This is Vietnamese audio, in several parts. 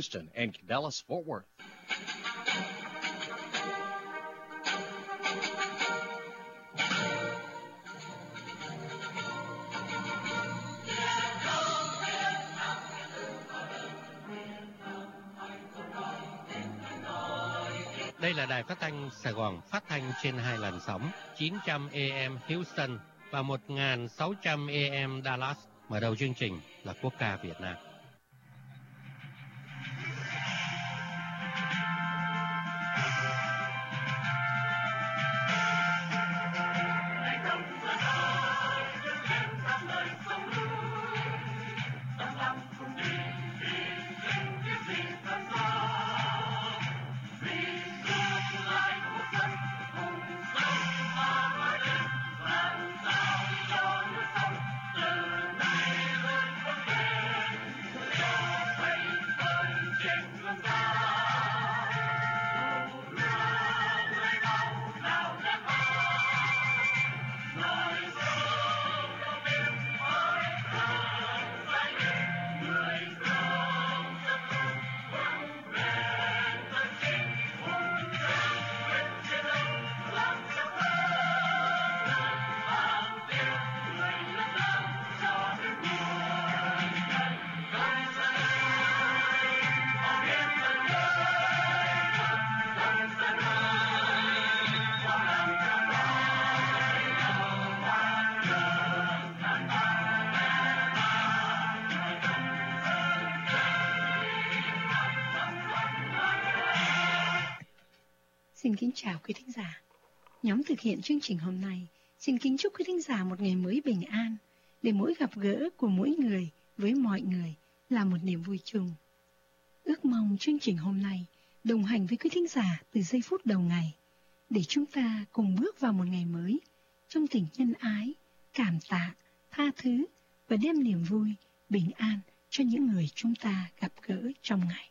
Houston and Dallas-Fort Worth. Đây là đài phát thanh Sài Gòn, phát thanh trên 2 làn sóng 900 AM Houston và 1600 AM Dallas. Mở đầu chương trình là quốc ca Việt Nam. Xin kính chào quý thính giả. Nhóm thực hiện chương trình hôm nay xin kính chúc quý thính giả một ngày mới bình an, để mỗi gặp gỡ của mỗi người với mọi người là một niềm vui chung. Ước mong chương trình hôm nay đồng hành với quý thính giả từ giây phút đầu ngày, để chúng ta cùng bước vào một ngày mới trong tình nhân ái, cảm tạ, tha thứ và đem niềm vui, bình an cho những người chúng ta gặp gỡ trong ngày.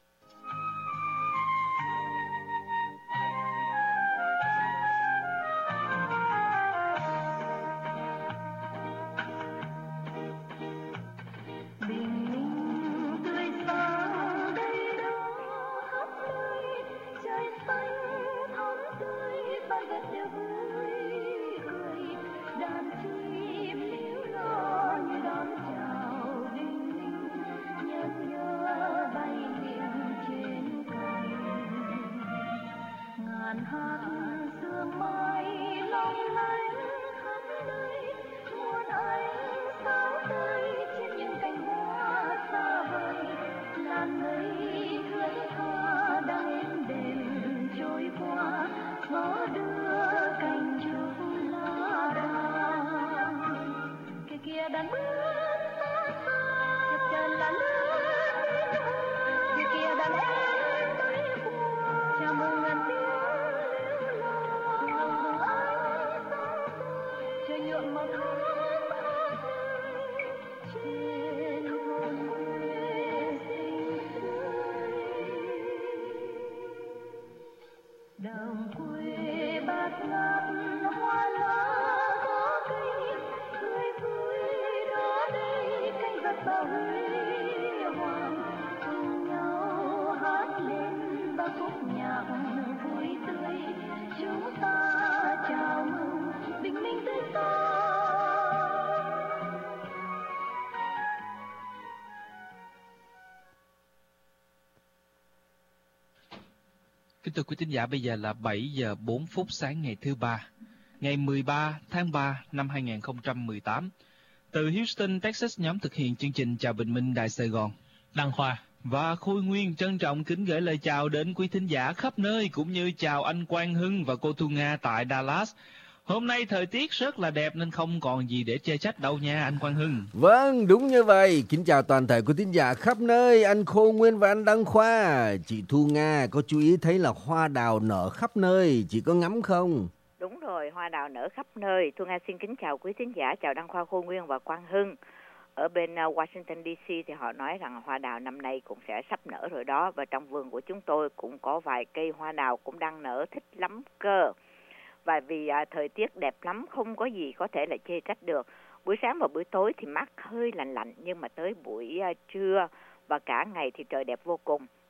Kính thưa quý thính giả, bây giờ là 7 giờ 4 phút sáng ngày thứ Ba, ngày 13 tháng 3 năm 2018. Từ Houston, Texas, nhóm thực hiện chương trình Chào Bình Minh Đài Sài Gòn, Đăng Khoa và Khôi Nguyên trân trọng kính gửi lời chào đến quý thính giả khắp nơi, cũng như chào anh Quang Hưng và cô Thu Nga tại Dallas. Hôm nay thời tiết rất là đẹp nên không còn gì để chê trách đâu nha anh Quang Hưng. Vâng, đúng như vậy. Kính chào toàn thể quý thính giả khắp nơi, anh Khôi Nguyên và anh Đăng Khoa. Chị Thu Nga có chú ý thấy là hoa đào nở khắp nơi, chị có ngắm không? Đúng rồi, hoa đào nở khắp nơi. Thu Nga xin kính chào quý thính giả, chào Đăng Khoa, Khôi Nguyên và Quang Hưng. Ở bên Washington DC thì họ nói rằng hoa đào năm nay cũng sẽ sắp nở rồi đó. Và trong vườn của chúng tôi cũng có vài cây hoa đào cũng đang nở thích lắm cơ. Và vì thời tiết đẹp lắm, không có gì có thể là chê trách được. Buổi sáng và buổi tối thì mát hơi lạnh lạnh, nhưng mà tới buổi trưa và cả ngày thì trời đẹp vô cùng.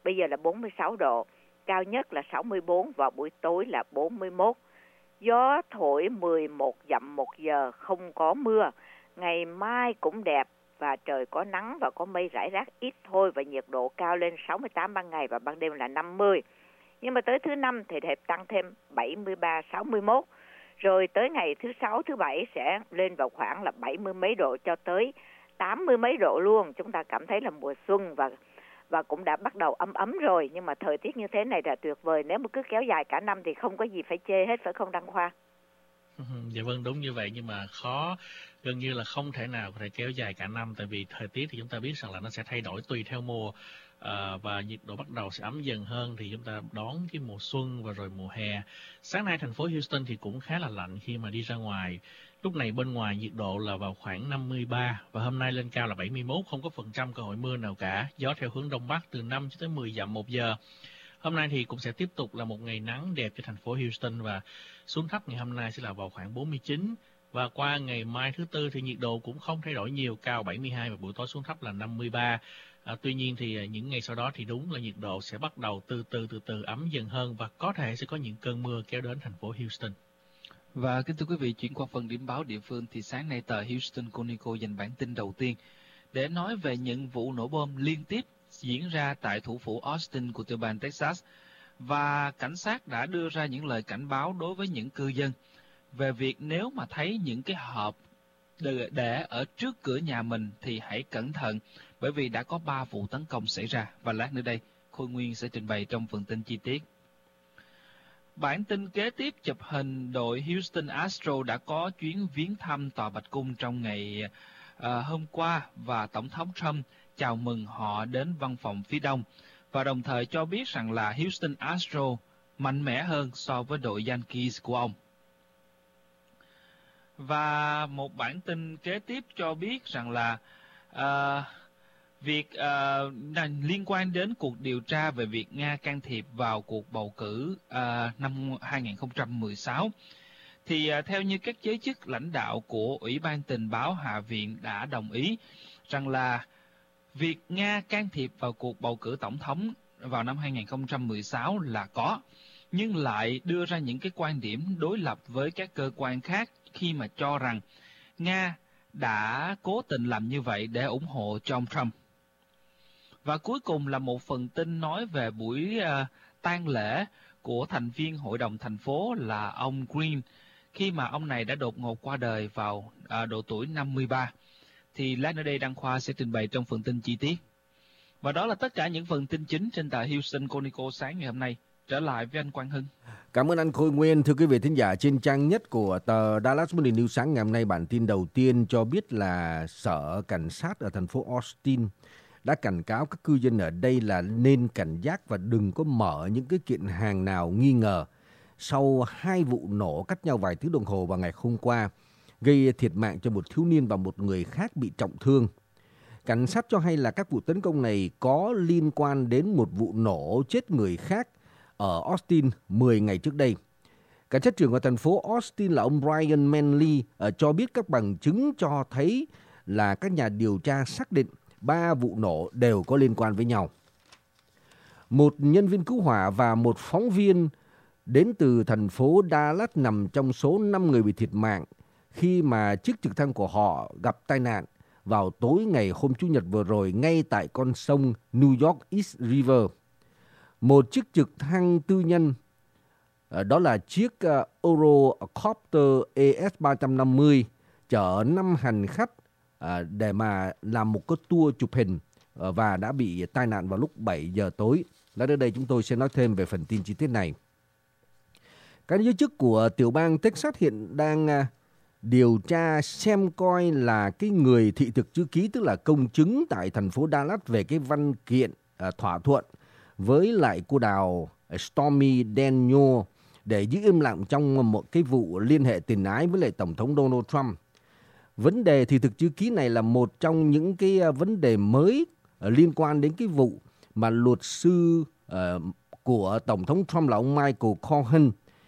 bây giờ là 46 độ, cao nhất là 64 và buổi tối là 41. Gió thổi 11 dặm một giờ, không có mưa. Ngày mai cũng đẹp và trời có nắng và có mây rải rác ít thôi, và nhiệt độ cao lên 68 ban ngày và ban đêm là 50. Nhưng mà tới thứ Năm thì đẹp tăng thêm 73, 61. Rồi tới ngày thứ Sáu, thứ Bảy sẽ lên vào khoảng là 70 mấy độ cho tới 80 mấy độ luôn. Chúng ta cảm thấy là mùa xuân và cũng đã bắt đầu ấm ấm rồi. Nhưng mà thời tiết như thế này là tuyệt vời. Nếu mà cứ kéo dài cả năm thì không có gì phải chê hết, phải không Đăng Khoa? Dạ vâng, đúng như vậy, nhưng mà gần như là không thể nào có thể kéo dài cả năm, tại vì thời tiết thì chúng ta biết rằng là nó sẽ thay đổi tùy theo mùa, và nhiệt độ bắt đầu sẽ ấm dần hơn thì chúng ta đón cái mùa xuân và rồi mùa hè. Sáng nay thành phố Houston thì cũng khá là lạnh khi mà đi ra ngoài. Lúc này bên ngoài nhiệt độ là vào khoảng 53 và hôm nay lên cao là 71, không có % cơ hội mưa nào cả. Gió theo hướng đông bắc từ 5 cho tới 10 dặm một giờ. Hôm nay thì cũng sẽ tiếp tục là một ngày nắng đẹp cho thành phố Houston, và xuống thấp ngày hôm nay sẽ là vào khoảng 49. Và qua ngày mai thứ Tư thì nhiệt độ cũng không thay đổi nhiều, cao 72 và buổi tối xuống thấp là 53. Tuy nhiên thì những ngày sau đó thì đúng là nhiệt độ sẽ bắt đầu từ từ ấm dần hơn và có thể sẽ có những cơn mưa kéo đến thành phố Houston. Và kính thưa quý vị, chuyển qua phần điểm báo địa phương thì sáng nay tờ Houston Chronicle dành bản tin đầu tiên để nói về những vụ nổ bom liên tiếp diễn ra tại thủ phủ Austin của tiểu bang Texas, và cảnh sát đã đưa ra những lời cảnh báo đối với những cư dân về việc nếu mà thấy những cái hộp để ở trước cửa nhà mình thì hãy cẩn thận, bởi vì đã có 3 vụ tấn công xảy ra. Và lát nữa đây, Khôi Nguyên sẽ trình bày trong phần tin chi tiết. Bản tin kế tiếp chụp hình đội Houston Astros đã có chuyến viếng thăm Tòa Bạch Cung trong ngày hôm qua, và Tổng thống Trump chào mừng họ đến văn phòng phía Đông, và đồng thời cho biết rằng là Houston Astros mạnh mẽ hơn so với đội Yankees của ông. Và một bản tin kế tiếp cho biết rằng là liên quan đến cuộc điều tra về việc Nga can thiệp vào cuộc bầu cử năm 2016, thì theo như các giới chức lãnh đạo của Ủy ban Tình báo Hạ viện đã đồng ý rằng là việc Nga can thiệp vào cuộc bầu cử tổng thống vào năm 2016 là có, nhưng lại đưa ra những cái quan điểm đối lập với các cơ quan khác khi mà cho rằng Nga đã cố tình làm như vậy để ủng hộ cho ông Trump. Và cuối cùng là một phần tin nói về buổi tang lễ của thành viên hội đồng thành phố là ông Green, khi mà ông này đã đột ngột qua đời vào độ tuổi 53. Thì lát nữa đây Đăng Khoa sẽ trình bày trong phần tin chi tiết. Và đó là tất cả những phần tin chính trên tờ Houston Chronicle sáng ngày hôm nay. Trở lại với anh Quang Hưng. Cảm ơn anh Khôi Nguyên. Thưa quý vị thính giả, trên trang nhất của tờ Dallas Morning News sáng ngày hôm nay, bản tin đầu tiên cho biết là Sở Cảnh sát ở thành phố Austin đã cảnh cáo các cư dân ở đây là nên cảnh giác và đừng có mở những cái kiện hàng nào nghi ngờ sau 2 vụ nổ cách nhau vài tiếng đồng hồ vào ngày hôm qua, gây thiệt mạng cho một thiếu niên và một người khác bị trọng thương. Cảnh sát cho hay là các vụ tấn công này có liên quan đến một vụ nổ chết người khác ở Austin 10 ngày trước đây. Cảnh sát trưởng ở thành phố Austin là ông Brian Manley cho biết các bằng chứng cho thấy là các nhà điều tra xác định 3 vụ nổ đều có liên quan với nhau. Một nhân viên cứu hỏa và một phóng viên đến từ thành phố Dallas nằm trong số 5 người bị thiệt mạng khi mà chiếc trực thăng của họ gặp tai nạn vào tối ngày hôm Chủ nhật vừa rồi ngay tại con sông New York East River. Một chiếc trực thăng tư nhân, đó là chiếc Eurocopter ES-350, chở 5 hành khách để mà làm một cái tour chụp hình và đã bị tai nạn vào lúc 7 giờ tối. Đến đây chúng tôi sẽ nói thêm về phần tin chi tiết này. Các giới chức của tiểu bang Texas hiện đang điều tra xem coi là cái người thị thực chữ ký, tức là công chứng tại thành phố Dallas về cái văn kiện thỏa thuận với lại cô đào Stormy Daniels để giữ im lặng trong một cái vụ liên hệ tình ái với lại Tổng thống Donald Trump. Vấn đề thị thực chữ ký này là một trong những cái vấn đề mới liên quan đến cái vụ mà luật sư của Tổng thống Trump là ông Michael Cohen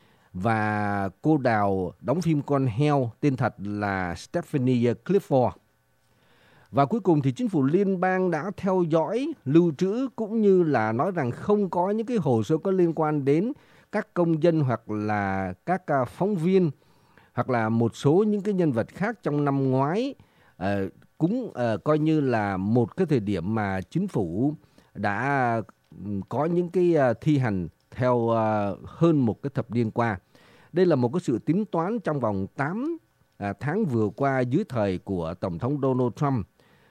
và cô đào đóng phim con heo tên thật là Stephanie Clifford. Và cuối cùng thì chính phủ liên bang đã theo dõi, lưu trữ cũng như là nói rằng không có những cái hồ sơ có liên quan đến các công dân hoặc là các phóng viên hoặc là một số những cái nhân vật khác trong năm ngoái, cũng coi như là một cái thời điểm mà chính phủ đã có những cái thi hành theo hơn một cái thập niên qua. Đây là một cái sự tính toán trong vòng 8 tháng vừa qua dưới thời của Tổng thống Donald Trump,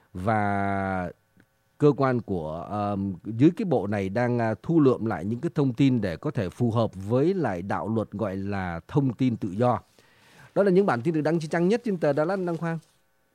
và cơ quan của dưới cái bộ này đang thu lượm lại những cái thông tin để có thể phù hợp với lại đạo luật gọi là thông tin tự do. Đó là những bản tin được đăng trên trang nhất trên tờ Dallas Đăng Khoa.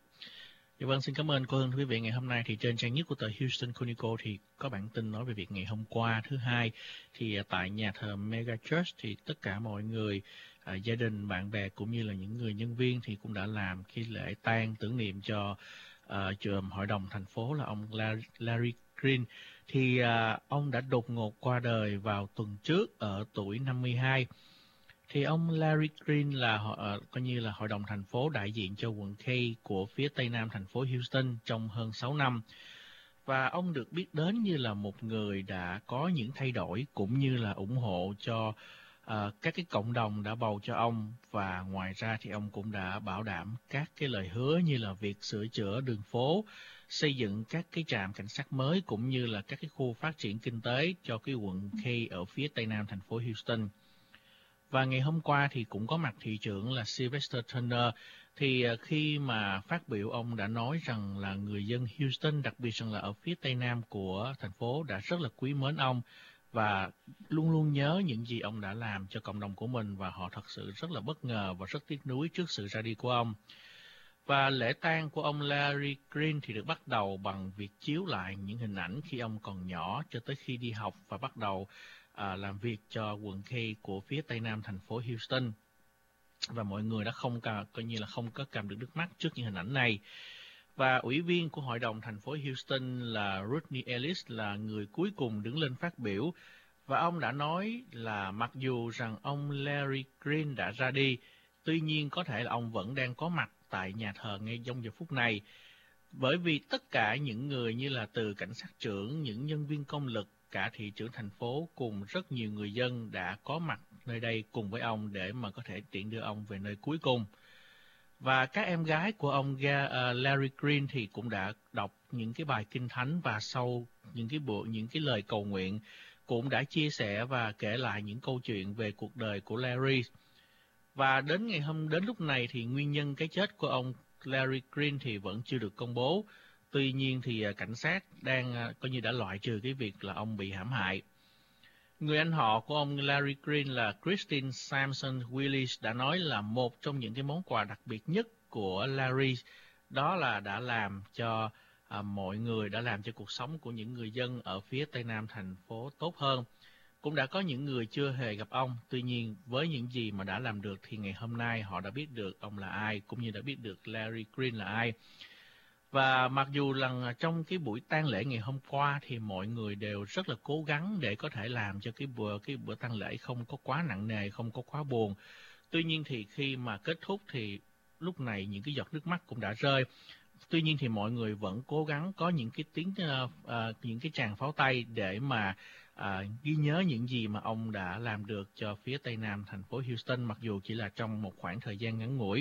Dạ vâng, xin cảm ơn cô Hương. Thưa quý vị, ngày hôm nay thì trên trang nhất của tờ Houston Chronicle thì có bản tin nói về việc ngày hôm qua thứ Hai thì tại nhà thờ Mega Church thì tất cả mọi người, gia đình, bạn bè cũng như là những người nhân viên thì cũng đã làm cái lễ tang tưởng niệm cho trưởng hội đồng thành phố là ông Larry Green. Thì ông đã đột ngột qua đời vào tuần trước ở tuổi 52. Thì ông Larry Green là coi như là hội đồng thành phố đại diện cho quận K của phía tây nam thành phố Houston trong hơn 6 năm. Và ông được biết đến như là một người đã có những thay đổi cũng như là ủng hộ cho các cái cộng đồng đã bầu cho ông. Và ngoài ra thì ông cũng đã bảo đảm các cái lời hứa như là việc sửa chữa đường phố, xây dựng các cái trạm cảnh sát mới cũng như là các cái khu phát triển kinh tế cho cái quận K ở phía tây nam thành phố Houston. Và ngày hôm qua thì cũng có mặt thị trưởng là Sylvester Turner. Thì khi mà phát biểu, ông đã nói rằng là người dân Houston, đặc biệt là ở phía tây nam của thành phố, đã rất là quý mến ông và luôn luôn nhớ những gì ông đã làm cho cộng đồng của mình, và họ thật sự rất là bất ngờ và rất tiếc nuối trước sự ra đi của ông. Và lễ tang của ông Larry Green thì được bắt đầu bằng việc chiếu lại những hình ảnh khi ông còn nhỏ cho tới khi đi học và bắt đầu làm việc cho quận K của phía tây nam thành phố Houston. Và mọi người đã coi như là không có cầm được nước mắt trước những hình ảnh này. Và ủy viên của hội đồng thành phố Houston là Rodney Ellis là người cuối cùng đứng lên phát biểu. Và ông đã nói là mặc dù rằng ông Larry Green đã ra đi, tuy nhiên có thể là ông vẫn đang có mặt tại nhà thờ ngay trong giờ phút này. Bởi vì tất cả những người như là từ cảnh sát trưởng, những nhân viên công lực, cả thị trưởng thành phố cùng rất nhiều người dân đã có mặt nơi đây cùng với ông để mà có thể tiễn đưa ông về nơi cuối cùng. Và các em gái của ông Larry Green thì cũng đã đọc những cái bài kinh thánh, và sau những cái lời cầu nguyện cũng đã chia sẻ và kể lại những câu chuyện về cuộc đời của Larry. Và đến lúc này thì nguyên nhân cái chết của ông Larry Green thì vẫn chưa được công bố. Tuy nhiên thì cảnh sát đang coi như đã loại trừ cái việc là ông bị hãm hại. Người anh họ của ông Larry Green là Christine Sampson Willis đã nói là một trong những cái món quà đặc biệt nhất của Larry đó là đã làm cho mọi người, đã làm cho cuộc sống của những người dân ở phía tây nam thành phố tốt hơn. Cũng đã có những người chưa hề gặp ông, tuy nhiên với những gì mà đã làm được thì ngày hôm nay họ đã biết được ông là ai, cũng như đã biết được Larry Green là ai. Và mặc dù là trong cái buổi tang lễ ngày hôm qua thì mọi người đều rất là cố gắng để có thể làm cho cái bữa tang lễ không có quá nặng nề, không có quá buồn. Tuy nhiên thì khi mà kết thúc thì lúc này những cái giọt nước mắt cũng đã rơi. Tuy nhiên thì mọi người vẫn cố gắng có những cái những cái tràng pháo tay để mà ghi nhớ những gì mà ông đã làm được cho phía tây nam thành phố Houston, mặc dù chỉ là trong một khoảng thời gian ngắn ngủi.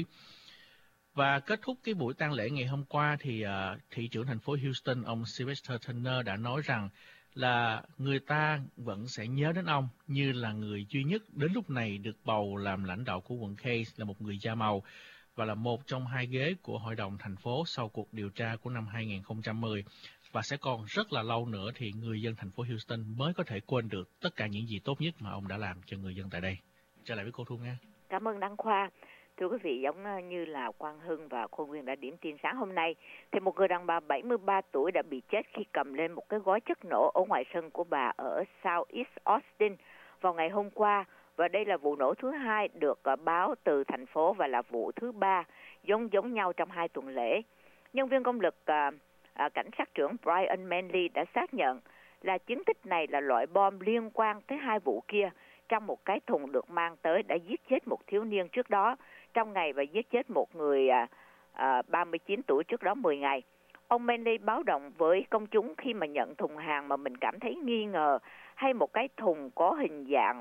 Và kết thúc cái buổi tang lễ ngày hôm qua thì thị trưởng thành phố Houston, ông Sylvester Turner đã nói rằng là người ta vẫn sẽ nhớ đến ông như là người duy nhất đến lúc này được bầu làm lãnh đạo của quận K, là một người da màu và là một trong 2 ghế của hội đồng thành phố sau cuộc điều tra của năm 2010. Và sẽ còn rất là lâu nữa thì người dân thành phố Houston mới có thể quên được tất cả những gì tốt nhất mà ông đã làm cho người dân tại đây. Trở lại với cô Thu Nga. Cảm ơn Đăng Khoa. Thưa quý vị, giống như là Quang Hưng và Khôn Nguyên đã điểm tin sáng hôm nay, thì một người đàn bà 73 tuổi đã bị chết khi cầm lên một cái gói chất nổ ở ngoài sân của bà ở Southeast Austin vào ngày hôm qua. Và đây là vụ nổ thứ 2 được báo từ thành phố và là vụ thứ 3 giống nhau trong 2 tuần lễ. Nhân viên công lực cảnh sát trưởng Brian Manley đã xác nhận là chứng tích này là loại bom liên quan tới 2 vụ kia trong một cái thùng được mang tới đã giết chết một thiếu niên trước đó trong ngày và giết chết một người 39 tuổi trước đó 10 ngày. Ông Manley báo động với công chúng khi mà nhận thùng hàng mà mình cảm thấy nghi ngờ hay một cái thùng có hình dạng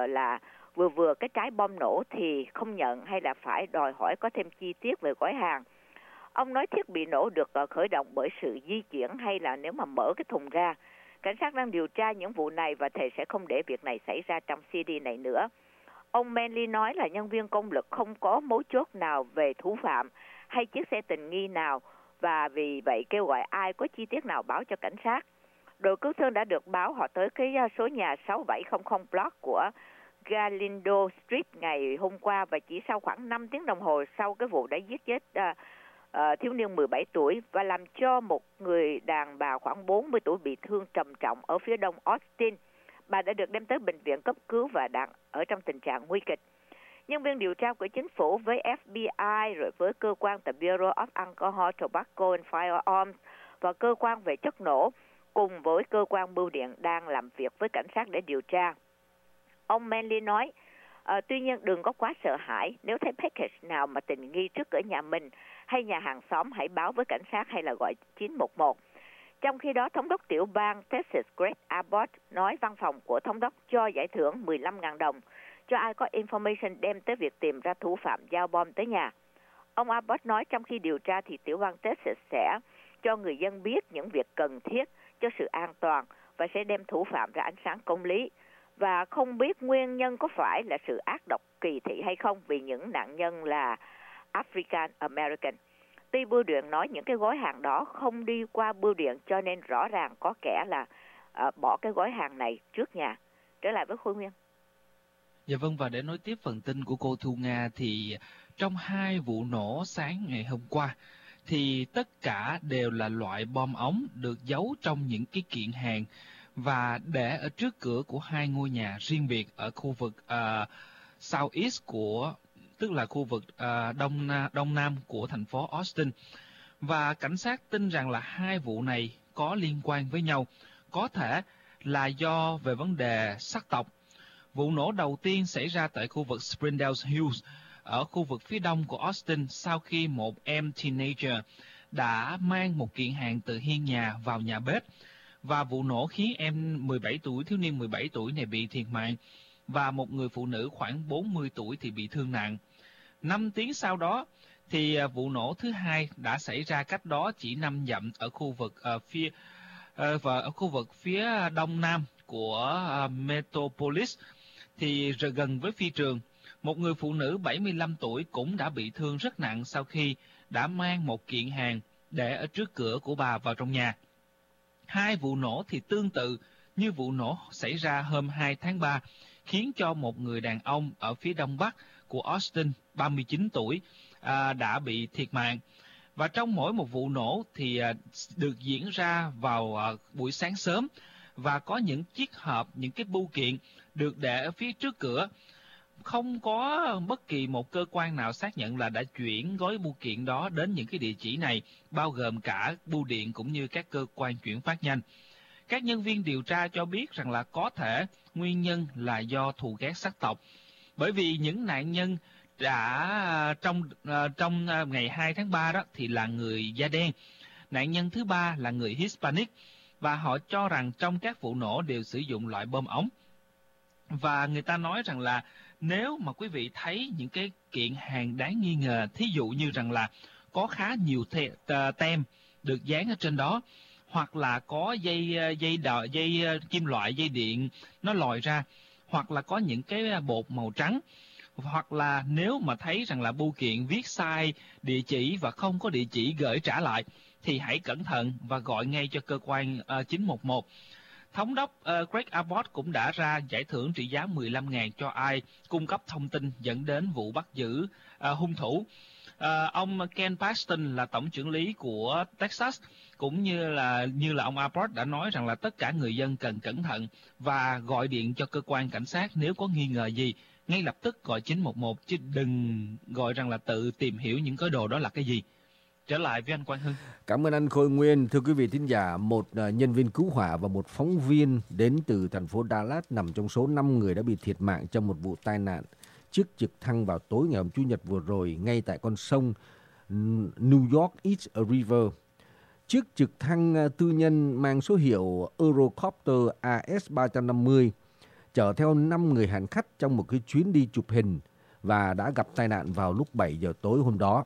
vừa cái trái bom nổ thì không nhận, hay là phải đòi hỏi có thêm chi tiết về gói hàng. Ông nói thiết bị nổ được khởi động bởi sự di chuyển hay là nếu mà mở cái thùng ra. Cảnh sát đang điều tra những vụ này và thầy sẽ không để việc này xảy ra trong CD này nữa. Ông Manley nói là nhân viên công lực không có mấu chốt nào về thủ phạm hay chiếc xe tình nghi nào, và vì vậy kêu gọi ai có chi tiết nào báo cho cảnh sát. Đội cứu thương đã được báo họ tới cái số nhà 6700 block của Galindo Street ngày hôm qua, và chỉ sau khoảng 5 tiếng đồng hồ sau cái vụ đã giết chết thiếu niên 17 tuổi và làm cho một người đàn bà khoảng 40 tuổi bị thương trầm trọng ở phía đông Austin. Bà đã được đem tới bệnh viện cấp cứu và đang ở trong tình trạng nguy kịch. Nhân viên điều tra của chính phủ với FBI, rồi với cơ quan tại Bureau of Alcohol, Tobacco and Firearms và cơ quan về chất nổ cùng với cơ quan bưu điện đang làm việc với cảnh sát để điều tra. Ông Manley nói, tuy nhiên đừng có quá sợ hãi, nếu thấy package nào mà tình nghi trước cửa nhà mình hay nhà hàng xóm hãy báo với cảnh sát hay là gọi 911. Trong khi đó, thống đốc tiểu bang Texas Greg Abbott nói văn phòng của thống đốc cho giải thưởng 15.000 đồng cho ai có information đem tới việc tìm ra thủ phạm giao bom tới nhà. Ông Abbott nói trong khi điều tra thì tiểu bang Texas sẽ cho người dân biết những việc cần thiết cho sự an toàn và sẽ đem thủ phạm ra ánh sáng công lý. Và không biết nguyên nhân có phải là sự ác độc kỳ thị hay không vì những nạn nhân là African American. Tuy bưu điện nói những cái gói hàng đó không đi qua bưu điện cho nên rõ ràng có kẻ là bỏ cái gói hàng này trước nhà. Trở lại với Khôi Nguyên. Dạ vâng, và để nối tiếp phần tin của cô Thu Nga thì trong 2 vụ nổ sáng ngày hôm qua thì tất cả đều là loại bom ống được giấu trong những cái kiện hàng và để ở trước cửa của 2 ngôi nhà riêng biệt ở khu vực Southeast tức là khu vực đông nam của thành phố Austin. Và cảnh sát tin rằng là 2 vụ này có liên quan với nhau, có thể là do về vấn đề sắc tộc. Vụ nổ đầu tiên xảy ra tại khu vực Springdale Hills ở khu vực phía đông của Austin sau khi một em teenager đã mang một kiện hàng từ hiên nhà vào nhà bếp. Và vụ nổ khiến thiếu niên 17 tuổi này bị thiệt mạng và một người phụ nữ khoảng 40 tuổi thì bị thương nặng. 5 tiếng sau đó thì vụ nổ thứ hai đã xảy ra cách đó chỉ 5 dặm ở khu vực phía đông nam của Metropolis thì gần với phi trường. Một người phụ nữ 75 tuổi cũng đã bị thương rất nặng sau khi đã mang một kiện hàng để ở trước cửa của bà vào trong nhà. 2 vụ nổ thì tương tự như vụ nổ xảy ra hôm 2 tháng 3, khiến cho một người đàn ông ở phía đông bắc của Austin, 39 tuổi, đã bị thiệt mạng. Và trong mỗi một vụ nổ thì được diễn ra vào buổi sáng sớm và có những chiếc hộp, những cái bưu kiện được để ở phía trước cửa. Không có bất kỳ một cơ quan nào xác nhận là đã chuyển gói bưu kiện đó đến những cái địa chỉ này, bao gồm cả bưu điện cũng như các cơ quan chuyển phát nhanh. Các nhân viên điều tra cho biết rằng là có thể nguyên nhân là do thù ghét sắc tộc, bởi vì những nạn nhân đã trong ngày 2 tháng 3 đó thì là người da đen, nạn nhân thứ 3 là người Hispanic, và họ cho rằng trong các vụ nổ đều sử dụng loại bom ống. Và người ta nói rằng là nếu mà quý vị thấy những cái kiện hàng đáng nghi ngờ, thí dụ như rằng là có khá nhiều tem được dán ở trên đó, hoặc là có dây kim loại, dây điện nó lòi ra, hoặc là có những cái bột màu trắng, hoặc là nếu mà thấy rằng là bưu kiện viết sai địa chỉ và không có địa chỉ gửi trả lại thì hãy cẩn thận và gọi ngay cho cơ quan 911. Thống đốc Greg Abbott cũng đã ra giải thưởng trị giá 15.000 cho ai cung cấp thông tin dẫn đến vụ bắt giữ hung thủ. Ông Ken Paxton là tổng trưởng lý của Texas, cũng như là ông Abbott đã nói rằng là tất cả người dân cần cẩn thận và gọi điện cho cơ quan cảnh sát nếu có nghi ngờ gì. Ngay lập tức gọi 911 chứ đừng gọi rằng là tự tìm hiểu những cái đồ đó là cái gì. Trở lại với anh Quang Hưng. Cảm ơn anh Khôi Nguyên. Thưa quý vị thính giả, một nhân viên cứu hỏa và một phóng viên đến từ thành phố Dallas nằm trong số 5 người đã bị thiệt mạng trong một vụ tai nạn chiếc trực thăng vào tối ngày hôm Chủ nhật vừa rồi ngay tại con sông New York East River. chiếc trực thăng tư nhân mang số hiệu Eurocopter AS350 chở theo 5 người hành khách trong một cái chuyến đi chụp hình và đã gặp tai nạn vào lúc 7 giờ tối hôm đó.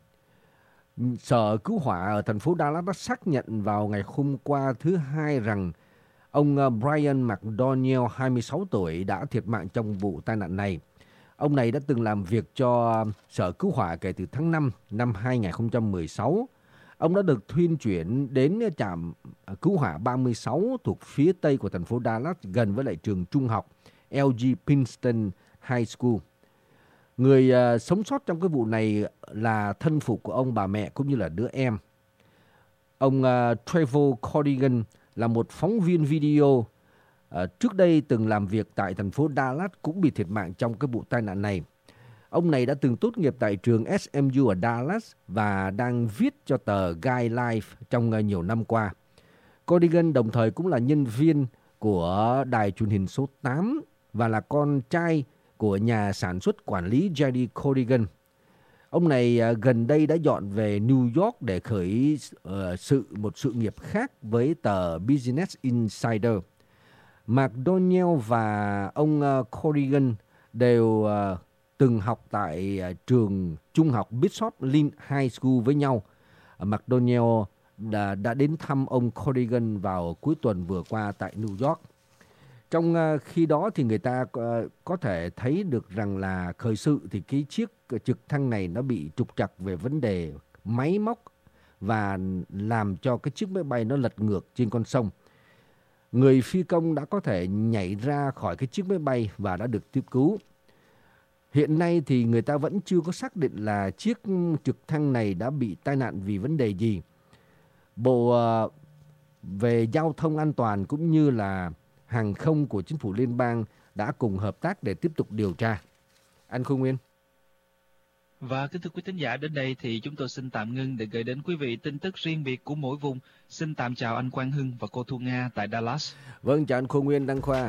Sở Cứu hỏa ở thành phố Dallas đã xác nhận vào ngày hôm qua thứ Hai rằng ông Brian McDonnell, 26 tuổi, đã thiệt mạng trong vụ tai nạn này. Ông này đã từng làm việc cho Sở Cứu hỏa kể từ tháng 5 năm 2016. Ông đã được thuyên chuyển đến trạm cứu hỏa 36 thuộc phía tây của thành phố Dallas, gần với lại trường trung học LG Princeton High School. Người sống sót trong cái vụ này là thân phụ của ông, bà mẹ cũng như là đứa em. Ông Trevor Corrigan là một phóng viên video trước đây từng làm việc tại thành phố Dallas cũng bị thiệt mạng trong cái vụ tai nạn này. Ông này đã từng tốt nghiệp tại trường SMU ở Dallas và đang viết cho tờ Guy Life trong nhiều năm qua. Corrigan đồng thời cũng là nhân viên của đài truyền hình số 8 và là con trai của nhà sản xuất quản lý Jerry Corrigan. Ông này gần đây đã dọn về New York để khởi một sự nghiệp khác với tờ Business Insider. McDonnell và ông Corrigan đều từng học tại trường trung học Bishop Lynn High School với nhau. McDonnell đã đến thăm ông Corrigan vào cuối tuần vừa qua tại New York. Trong khi đó thì người ta có thể thấy được rằng là khởi sự thì cái chiếc trực thăng này nó bị trục trặc về vấn đề máy móc và làm cho cái chiếc máy bay nó lật ngược trên con sông. Người phi công đã có thể nhảy ra khỏi cái chiếc máy bay và đã được tiếp cứu. Hiện nay thì người ta vẫn chưa có xác định là chiếc trực thăng này đã bị tai nạn vì vấn đề gì. Bộ về giao thông an toàn cũng như là hàng không của chính phủ liên bang đã cùng hợp tác để tiếp tục điều tra. Anh Khôi Nguyên. Và kính thưa quý thính giả, đến đây thì chúng tôi xin tạm ngưng để gửi đến quý vị tin tức riêng biệt của mỗi vùng. Xin tạm chào anh Quang Hưng và cô Thu Nga tại Dallas. Vâng, chào anh Khôi Nguyên, Đăng Khoa.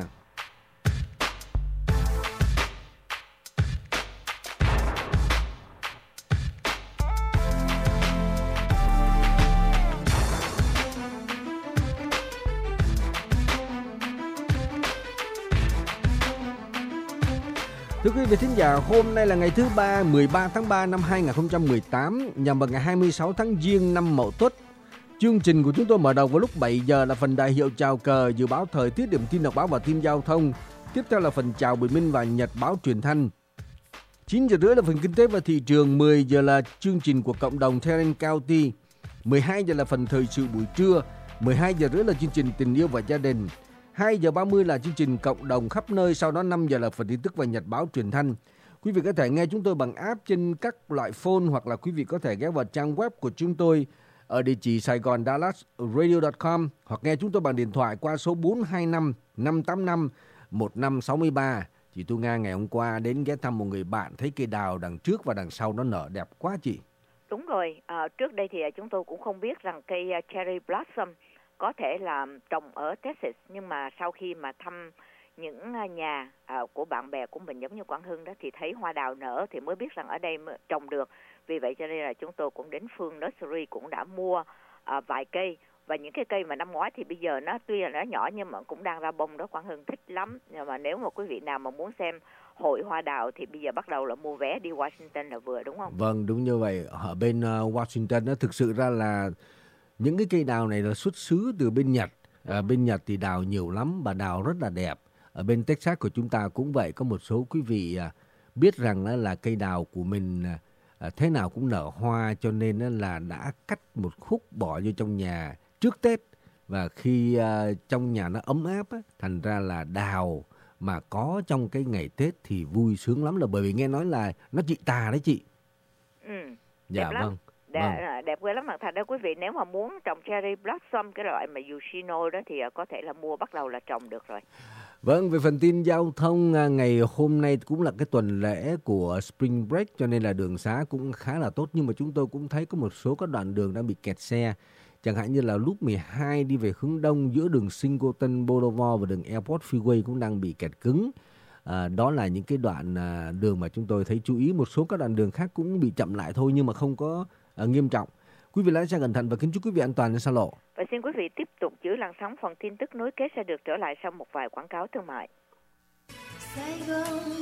Thưa quý vị thính giả, hôm nay là ngày thứ Ba, 13 tháng 3 năm 2018, nhằm vào ngày 26 tháng Giêng năm Mậu Tuất. Chương trình của chúng tôi mở đầu vào lúc 7 giờ là phần đại hiệu chào cờ, dự báo thời tiết, điểm tin đọc báo và tin giao thông. Tiếp theo là phần chào bình minh và nhật báo truyền thanh. 9 giờ rưỡi là phần kinh tế và thị trường, 10 giờ là chương trình của cộng đồng Tarrant County, 12 giờ là phần thời sự buổi trưa, 12 giờ rưỡi là chương trình tình yêu và gia đình. 2 giờ 30 là chương trình cộng đồng khắp nơi, sau đó 5 giờ là phần tin tức và nhật báo truyền thanh. Quý vị có thể nghe chúng tôi bằng app trên các loại phone hoặc là quý vị có thể ghé vào trang web của chúng tôi ở địa chỉ SaigonDallasRadio.com hoặc nghe chúng tôi bằng điện thoại qua số 425 585 1563. Chị Thu Nga ngày hôm qua đến ghé thăm một người bạn, thấy cây đào đằng trước và đằng sau nó nở đẹp quá chị. Đúng rồi, trước đây thì chúng tôi cũng không biết rằng cây cherry blossom có thể là trồng ở Texas, nhưng mà sau khi mà thăm những nhà của bạn bè của mình giống như Quang Hưng đó thì thấy hoa đào nở thì mới biết rằng ở đây mới trồng được. Vì vậy cho nên là chúng tôi cũng đến Phương Nursery cũng đã mua vài cây, và những cái cây mà năm ngoái thì bây giờ nó tuy là nó nhỏ nhưng mà cũng đang ra bông đó. Quang Hưng thích lắm. Nhưng mà nếu mà quý vị nào mà muốn xem hội hoa đào thì bây giờ bắt đầu là mua vé đi Washington là vừa, đúng không? Vâng, đúng như vậy. Ở bên Washington nó thực sự ra là những cái cây đào này là xuất xứ từ bên Nhật. Bên Nhật thì đào nhiều lắm và đào rất là đẹp. Ở bên Texas của chúng ta cũng vậy. Có một số quý vị biết rằng là cây đào của mình thế nào cũng nở hoa, cho nên là đã cắt một khúc bỏ vô trong nhà trước Tết. Và khi trong nhà nó ấm áp, thành ra là đào mà có trong cái ngày Tết thì vui sướng lắm, là bởi vì nghe nói là nó trị tà đấy chị. Dạ vâng. Đẹp ghê lắm. Mà thật ra quý vị nếu mà muốn trồng cherry blossom, cái loại mà Yoshino đó, thì có thể là mua bắt đầu là trồng được rồi. Vâng, về phần tin giao thông, ngày hôm nay cũng là cái tuần lễ của Spring Break, cho nên là đường xá cũng khá là tốt. Nhưng mà chúng tôi cũng thấy có một số các đoạn đường đang bị kẹt xe. Chẳng hạn như là lúc 12 đi về hướng đông giữa đường Singleton Boulevard và đường Airport Freeway cũng đang bị kẹt cứng. Đó là những cái đoạn đường mà chúng tôi thấy chú ý. Một số các đoạn đường khác cũng bị chậm lại thôi nhưng mà không có nghiêm trọng. Quý vị lái xe cẩn thận và kính chúc quý vị an toàn trên xa lộ. Và xin quý vị tiếp tục giữ làn sóng, phần tin tức nối kết sẽ được trở lại sau một vài quảng cáo thương mại. Sài Gòn